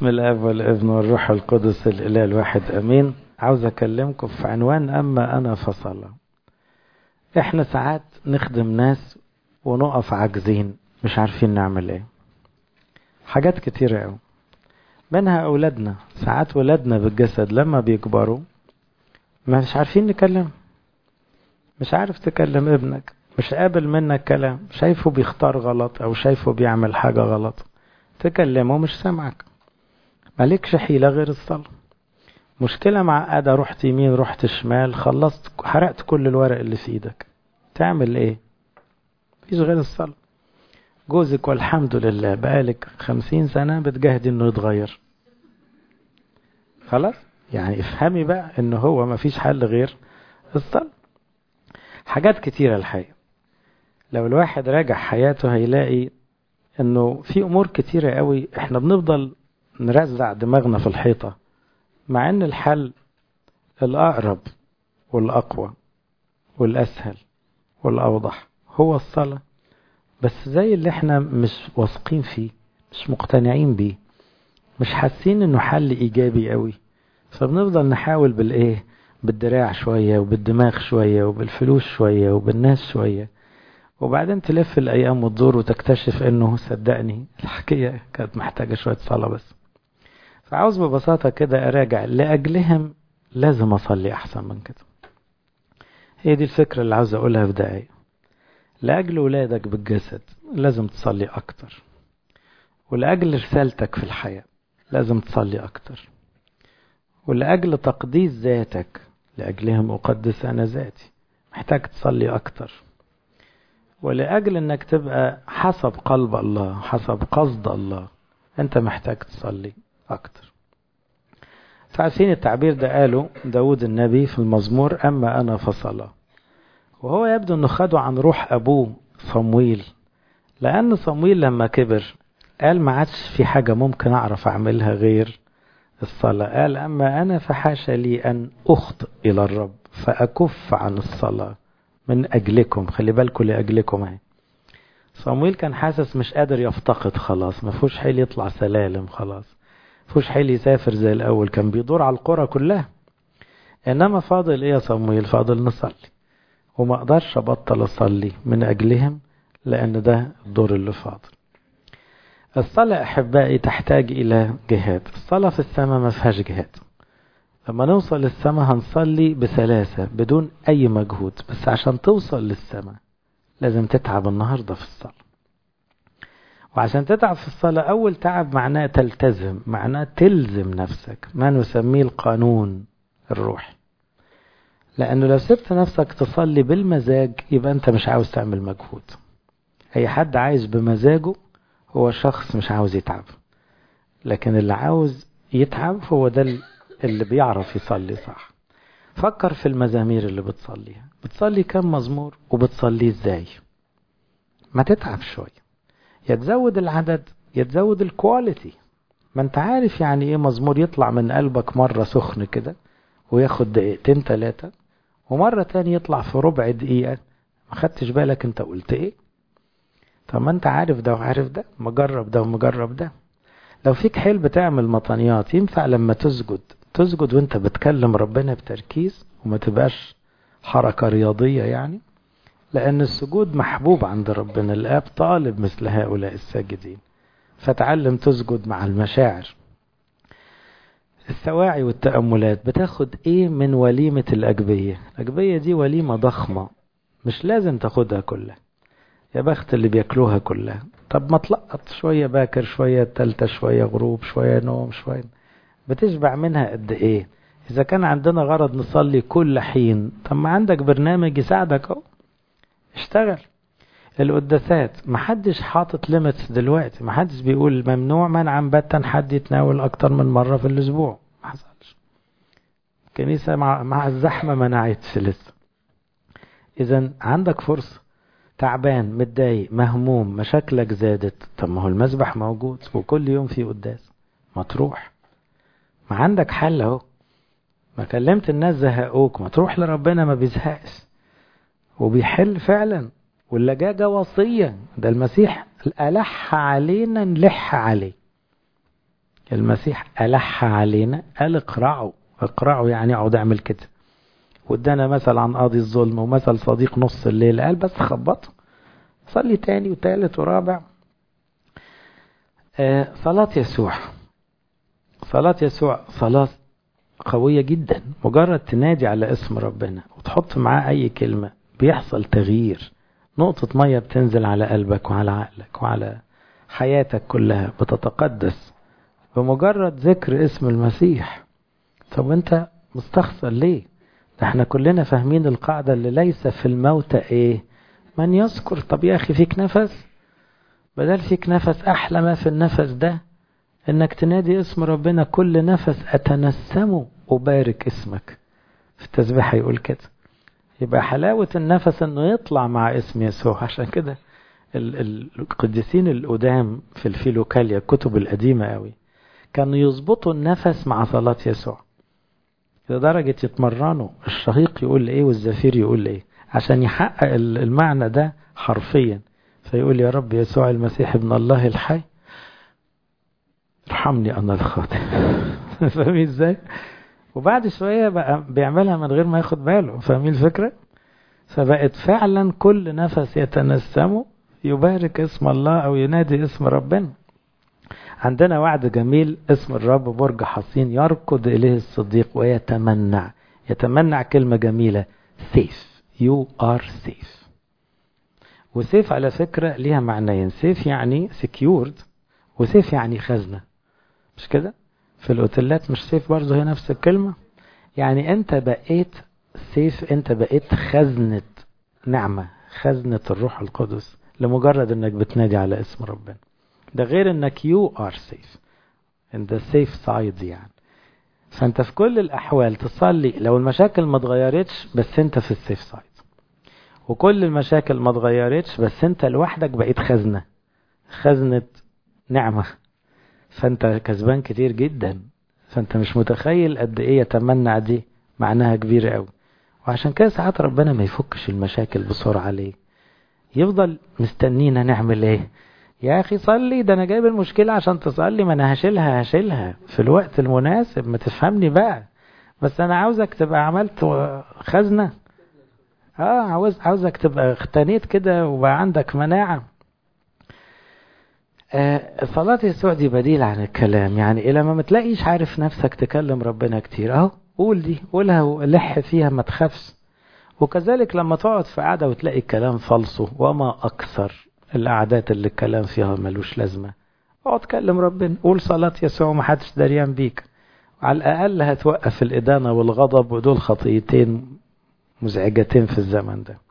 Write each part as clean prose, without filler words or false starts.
بسم الاب والابن والروح القدس الاله الواحد امين. عاوز اكلمكم في عنوان اما انا فصلة. احنا ساعات نخدم ناس ونقف عاجزين مش عارفين نعمل ايه. حاجات كتيرة قوي، منها اولادنا. ساعات ولادنا بالجسد لما بيكبروا مش عارفين نكلم. مش عارف تكلم ابنك، مش قابل منك كلام، شايفه بيختار غلط او شايفه بيعمل حاجة غلط، تكلمه مش سامعك. مالكش حيلة غير الصلاة. مشكلة معقدة، رحت يمين رحت شمال، خلصت حرقت كل الورق اللي في ايدك، تعمل ايه؟ مفيش غير الصلاة. جوزك والحمد لله بقالك 50 سنة بتجاهدي انه يتغير، خلاص يعني افهمي بقى انه هو مفيش حل غير الصلاة. حاجات كتيرة الحقيقة، لو الواحد راجع حياته هيلاقي انه في امور كتيرة قوي احنا بنفضل نرزع دماغنا في الحيطة، مع ان الحل الاقرب والاقوى والاسهل والاوضح هو الصلاة. بس زي اللي احنا مش واثقين فيه، مش مقتنعين بيه، مش حاسين انه حل ايجابي قوي، فبنفضل نحاول بالايه، بالدراع شوية وبالدماغ شوية وبالفلوس شوية وبالناس شوية، وبعدين تلف الايام وتدور وتكتشف انه صدقني الحكاية كانت محتاجة شوية صلاة بس. فعاوز ببساطة كده اراجع لاجلهم لازم اصلي احسن من كده. هي دي الفكرة اللي عاوز اقولها في دقايق. لأجل ولادك بالجسد لازم تصلي أكتر، ولأجل رسالتك في الحياة لازم تصلي أكتر، ولأجل تقديس ذاتك، لأجلهم أقدس أنا ذاتي، محتاج تصلي أكتر، ولأجل أنك تبقى حسب قلب الله حسب قصد الله أنت محتاج تصلي أكتر. فعارفين التعبير ده قاله داود النبي في المزمور أما أنا فصلى، وهو يبدو أنه خده عن روح أبوه صمويل، لأن صمويل لما كبر قال ما عادش في حاجة ممكن أعرف أعملها غير الصلاة. قال أما أنا فحاشا لي أن أخطئ إلى الرب فأكف عن الصلاة من أجلكم. خلي بالكم لأجلكم اهي. صمويل كان حاسس مش قادر يفتقد، خلاص ما فيهوش حيل يطلع سلالم، خلاص ما فيهوش حيل يسافر زي الأول، كان بيدور على القرى كلها. إنما فاضل إيه يا صمويل؟ فاضل نصلي، وما أقدرش أبطل أصلي من أجلهم لأن ده الدور اللي فاضل. الصلاة أحبائي تحتاج إلى جهاد. الصلاة في السماء ما فيهاش جهاد. لما نوصل للسماء هنصلي بسلاسة بدون أي مجهود، بس عشان توصل للسماء لازم تتعب النهاردة في الصلاة. وعشان تتعب في الصلاة أول تعب معناه تلتزم، معناه تلزم نفسك، ما نسميه القانون الروحي. لأنه لو سبت نفسك تصلي بالمزاج يبقى أنت مش عاوز تعمل مجهود. أي حد عايز بمزاجه هو شخص مش عاوز يتعب، لكن اللي عاوز يتعب هو ده اللي بيعرف يصلي صح. فكر في المزامير اللي بتصليها، بتصلي كم مزمور وبتصلي ازاي؟ ما تتعب شوية، يا تزود العدد يا تزود الكواليتي. ما انت عارف يعني ايه مزمور يطلع من قلبك مرة سخن كده وياخد دقيقتين 3، ومرة تاني يطلع في ربع دقيقة ما خدتش بالك انت قلت ايه. طب ما انت عارف ده وعارف ده، مجرب ده ومجرب ده. لو فيك حيل بتعمل مطنيات ينفع لما تسجد وانت بتكلم ربنا بتركيز، وما تبقاش حركة رياضية يعني، لأن السجود محبوب عند ربنا. الآب طالب مثل هؤلاء الساجدين، فتعلم تسجد مع المشاعر. السواعي والتأملات بتاخد ايه من وليمة الأجبية؟ الأجبية دي وليمة ضخمة، مش لازم تاخدها كلها، يا بخت اللي بياكلوها كلها. طب ما تلقط شوية باكر شوية تالتة شوية غروب شوية نوم شوية، بتشبع منها قد ايه؟ اذا كان عندنا غرض نصلي كل حين، طب ما عندك برنامج يساعدك اهو، اشتغل. القداسات محدش حاطط ليميتس دلوقتي، محدش بيقول ممنوع منعا باتا حد يتناول اكتر من مرة في الاسبوع، ما حصلش. الكنيسة مع الزحمة منعتش لسه. اذا عندك فرصة، تعبان متضايق مهموم مشاكلك زادت، طب ما هو المسبح موجود وكل يوم في قداس، ما تروح. ما عندك حل اهو. ما كلمت الناس زهقوك، ما تروح لربنا ما بيزهقش وبيحل فعلا. واللجاجة وصية، ده المسيح ألح علينا نلح عليه. المسيح ألح علينا، قال اقرعوا يعني اقعد اعمل كده، وادانا مثل عن قاضي الظلم ومثل صديق نص الليل، قال بس خبط صلي تاني وتالت ورابع. صلاة يسوع، صلاة يسوع صلاة قوية جدا. مجرد تنادي على اسم ربنا وتحط معاه أي كلمة بيحصل تغيير، نقطة مية بتنزل على قلبك وعلى عقلك وعلى حياتك كلها، بتتقدس بمجرد ذكر اسم المسيح. طب انت مستخسر ليه؟ ده احنا كلنا فاهمين القاعدة اللي ليس في الموت ايه من يذكر. طب يا اخي فيك نفس، بدل فيك نفس احلى ما في النفس ده انك تنادي اسم ربنا كل نفس، اتنسمه وبارك اسمك. في التسبيح يقول كده. يبقى حلاوة النفس انه يطلع مع اسم يسوع. عشان كده القديسين القدام في الفيلوكاليا، الكتب القديمة قوي، كانوا يظبطوا النفس مع صلاة يسوع لدرجة يتمرنوا الشهيق يقول ايه والزفير يقول ايه عشان يحقق المعنى ده حرفيا. فيقول يا رب يسوع المسيح ابن الله الحي ارحمني انا الخاطئ. فاهمين ازاي؟ وبعد شوية بقى بيعملها من غير ما ياخد باله. فاهمين الفكرة؟ فبقت فعلا كل نفس يتنسمه يبارك اسم الله او ينادي اسم ربنا. عندنا وعد جميل، اسم الرب برج حصين يركض إليه الصديق ويتمنع. يتمنع كلمة جميلة، safe. you are safe. وسيف على فكرة ليها معنيين، سيف يعني secured وسيف يعني خزنة، مش كده؟ في الأوتيلات مش سيف برضه هي نفس الكلمة؟ يعني أنت بقيت سيف، أنت بقيت خزنة نعمة، خزنة الروح القدس لمجرد أنك بتنادي على اسم ربنا. ده غير انك you are safe in the safe side يعني. فانت في كل الاحوال تصلي لو المشاكل ما اتغيرتش بس انت في السيف سايد، وكل المشاكل ما اتغيرتش بس انت لوحدك بقيت خزنة نعمة، فانت كسبان كتير جدا. فانت مش متخيل قد ايه يتمنع دي معناها كبير قوي. وعشان كده ساعات ربنا ما يفكش المشاكل بسرعة ليه، يفضل مستنينا نعمل ايه. يا أخي صلي، ده أنا جايب المشكلة عشان تصلي، ما أنا هشيلها في الوقت المناسب، ما تفهمني بقى، بس أنا عاوزك تبقى عملت خزنة. عاوزك تبقى اختنيت كده وبقى عندك مناعة. صلاة يسوع دي بديل عن الكلام. يعني إلى ما تلاقيش عارف نفسك تكلم ربنا كتير، أهو قول دي، قولها ولح فيها ما تخافش. وكذلك لما تقعد في قعدة وتلاقي الكلام فالصو، وما أكثر القعدات اللي الكلام فيها ملوش لازمة، اقعد كلم ربنا، قول صلاة يسوع ومحدش دريان بيك. على الأقل هتوقف الإدانة والغضب، ودول خطيتين مزعجتين في الزمن ده.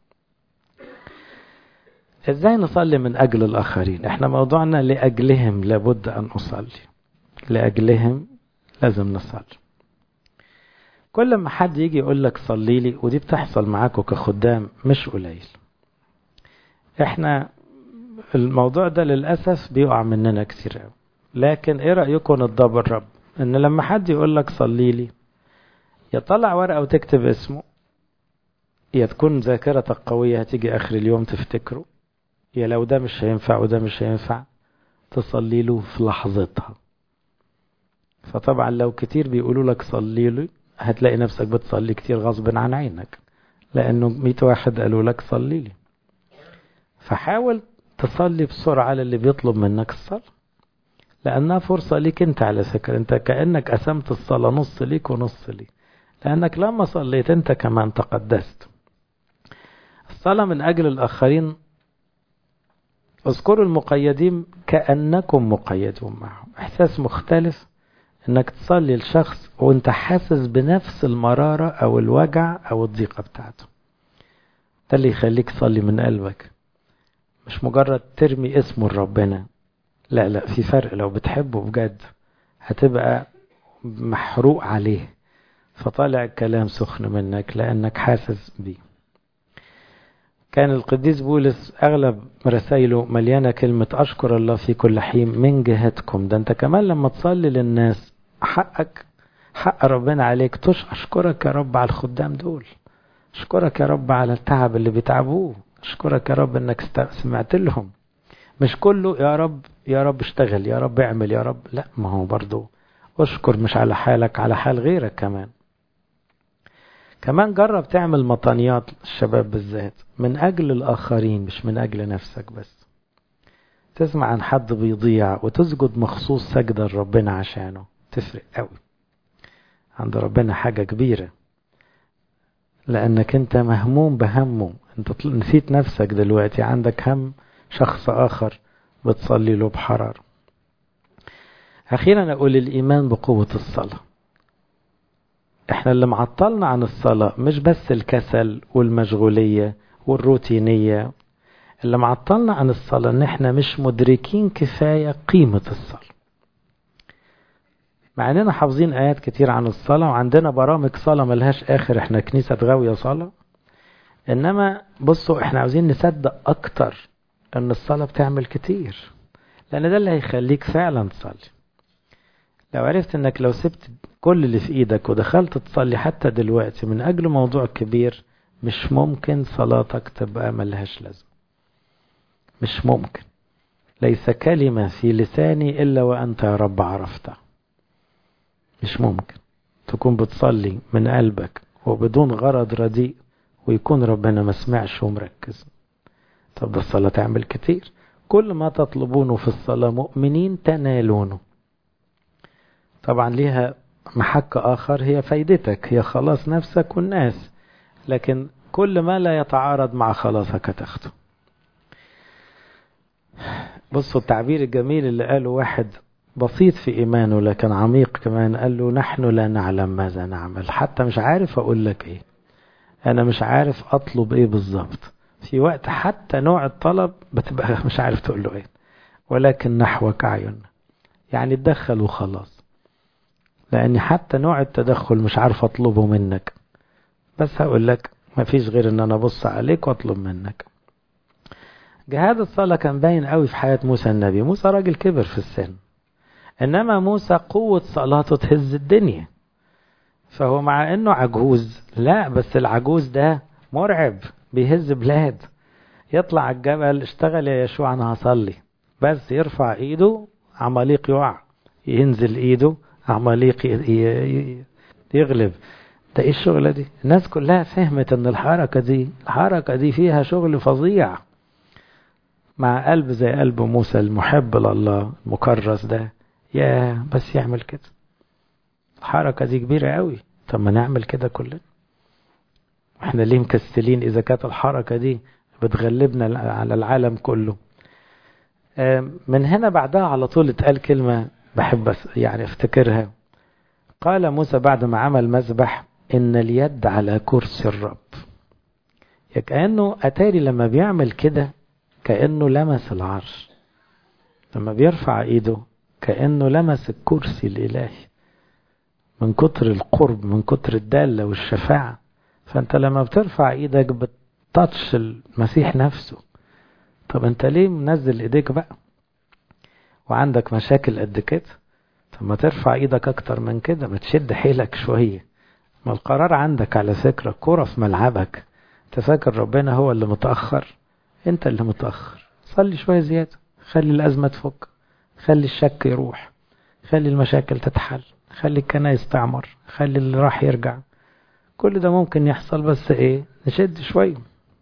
ازاي نصلي من أجل الآخرين؟ احنا موضوعنا لأجلهم لابد أن أصلي، لأجلهم لازم نصلي. كل ما حد يجي يقول لك صلي لي، ودي بتحصل معاكم كخدام مش قليل، احنا الموضوع ده للأسف بيقع مننا كتير قوي. لكن ايه رأيكم نضرب الرب ان لما حد يقول لك صلي لي، يطلع ورقة وتكتب اسمه، يا تكون ذاكرتك قوية هتيجي آخر اليوم تفتكره، يا لو ده مش هينفع وده مش هينفع تصلي له في لحظتها. فطبعا لو كتير بيقولوا لك صلي لي هتلاقي نفسك بتصلي كتير غصب عن عينك، لأنه 100 واحد قالوا لك صلي لي. فحاول تصلي بسرعة للي بيطلب منك الصلاة، لأنها فرصة ليك انت. على فكرة انت كأنك قسمت الصلاة نص ليك ونص لي، لأنك لما صليت انت كمان تقدست. الصلاة من أجل الآخرين، اذكروا المقيدين كأنكم مقيدون معهم. إحساس مختلف انك تصلي لشخص وانت حاسس بنفس المرارة أو الوجع أو الضيقة بتاعته. ده اللي يخليك تصلي من قلبك، مش مجرد ترمي اسمه لربنا. لا في فرق. لو بتحبه بجد هتبقى محروق عليه، فطالع الكلام سخن منك لأنك حاسس بيه. كان القديس بولس أغلب رسائله مليانة كلمة أشكر الله في كل حين من جهتكم. ده أنت كمان لما تصلي للناس حقك، حق ربنا عليك أشكرك يا رب على الخدام دول، أشكرك يا رب على التعب اللي بيتعبوه، أشكرك يا رب أنك سمعت لهم. مش كله يا رب يا رب اشتغل، يا رب اعمل، يا رب لا، ما هو برضو اشكر مش على حالك، على حال غيرك كمان. كمان جرب تعمل مطانيات الشباب بالذات من أجل الآخرين مش من أجل نفسك بس. تسمع عن حد بيضيع وتسجد مخصوص سجدة لربنا عشانه، تفرق قوي عند ربنا، حاجة كبيرة، لأنك أنت مهموم بهمه. أنت نسيت نفسك دلوقتي، عندك هم شخص آخر بتصلي له بحرارة. أخيرا أقول الإيمان بقوة الصلاة. احنا اللي معطلنا عن الصلاة مش بس الكسل والمشغولية والروتينية، اللي معطلنا عن الصلاة ان احنا مش مدركين كفاية قيمة الصلاة. مع اننا حافظين ايات كتير عن الصلاة وعندنا برامج صلاة ملهاش اخر، احنا كنيسة غاوية صلاة، انما بصوا احنا عاوزين نصدق اكتر ان الصلاة بتعمل كتير، لان ده اللي هيخليك فعلا تصلي. لو عرفت انك لو سبت كل اللي في ايدك ودخلت تصلي حتى دلوقتي من اجل موضوع كبير، مش ممكن صلاتك تبقى ملهاش لازمة، مش ممكن. ليس كلمة في لساني الا وانت يا رب عرفتها. مش ممكن تكون بتصلي من قلبك وبدون غرض رديء ويكون ربنا ما سمعش ومركز. طب ده الصلاة تعمل كتير. كل ما تطلبونه في الصلاة مؤمنين تنالونه. طبعا ليها محك آخر، هي فايدتك، هي خلاص نفسك والناس، لكن كل ما لا يتعارض مع خلاصك تاخده. بصوا التعبير الجميل اللي قاله واحد بسيط في إيمانه لكن عميق كمان، قال له نحن لا نعلم ماذا نعمل، حتى مش عارف أقول لك إيه، أنا مش عارف أطلب إيه بالظبط. في وقت حتى نوع الطلب بتبقى مش عارف تقول له إيه، ولكن نحوك أعين، يعني تدخل وخلاص، لأن حتى نوع التدخل مش عارف أطلبه منك، بس هقول لك ما فيش غير أن أنا أبص عليك وأطلب منك. جهاد الصلاة كان باين قوي في حياة موسى النبي. موسى راجل كبر في السن، إنما موسى قوة صلاته تهز الدنيا. فهو مع إنه عجوز، لا بس العجوز ده مرعب، بيهز بلاد. يطلع الجبل، اشتغل يا يشوع أنا هصلي، بس يرفع إيده عماليق يقع، ينزل إيده عماليق يغلب. ده ايه الشغلة دي؟ الناس كلها فهمت ان الحركة دي فيها شغل فظيع. مع قلب زي قلب موسى المحب لله المكرس ده، يا بس يعمل كده، الحركة دي كبيرة قوي. طب ما نعمل كده كلنا، احنا ليه مكسلين اذا كانت الحركة دي بتغلبنا على العالم كله؟ من هنا بعدها على طول اتقال كلمة بحب يعني افتكرها. قال موسى بعد ما عمل مذبح إن اليد على كرسي الرب. كأنه أتاري لما بيعمل كده كأنه لمس العرش، لما بيرفع إيده كأنه لمس الكرسي الإلهي، من كتر القرب، من كتر الدالة والشفاعة. فأنت لما بترفع إيدك بتطش المسيح نفسه. طب أنت ليه منزل إيديك بقى وعندك مشاكل قد كده؟ طب ما ترفع إيدك أكتر من كده، ما تشد حيلك شوية. ما القرار عندك على فكرة، كرة في ملعبك. تفكر ربنا هو اللي متأخر؟ انت اللي متأخر. صلي شوية زيادة، خلي الأزمة تفك، خلي الشك يروح، خلي المشاكل تتحل، خلي الكنائس تعمر، خلي اللي راح يرجع. كل ده ممكن يحصل، بس ايه، نشد شوية.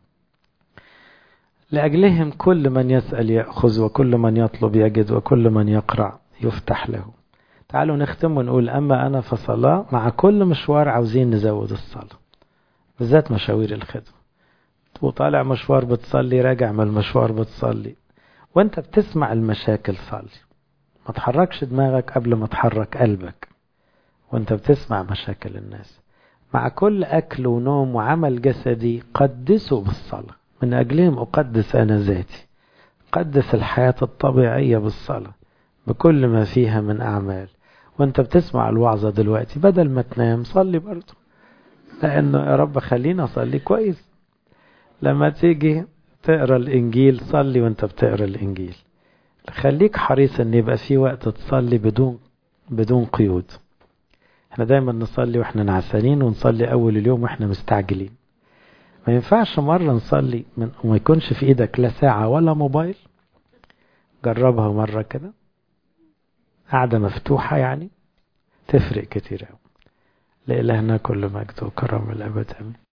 لأجلهم كل من يسأل يأخذ، وكل من يطلب يجد، وكل من يقرع يفتح له. تعالوا نختم ونقول أما أنا فصلاة. مع كل مشوار عاوزين نزود الصلاة، بالذات مشاوير الخدمة. وطالع مشوار بتصلي، راجع من المشوار بتصلي، وانت بتسمع المشاكل صلي. ما تحركش دماغك قبل ما تحرك قلبك وانت بتسمع مشاكل الناس. مع كل أكل ونوم وعمل جسدي قدسوا بالصلاة، من أجلهم أقدس أنا ذاتي. قدس الحياة الطبيعية بالصلاة بكل ما فيها من أعمال. وانت بتسمع الوعظة دلوقتي بدل ما تنام صلي برضو، لأنه يا رب خلينا أصلي كويس. لما تيجي تقرأ الإنجيل صلي وانت بتقرأ الإنجيل. خليك حريص ان يبقى في وقت تصلي بدون قيود. احنا دايما نصلي واحنا نعسانين، ونصلي أول اليوم واحنا مستعجلين. ما ينفعش مرة نصلي وما يكونش في إيدك لا ساعة ولا موبايل، جربها مرة كده، قاعدة مفتوحة يعني تفرق كتير أوي. لإلهنا كل مجد وكرم الأبد آمين.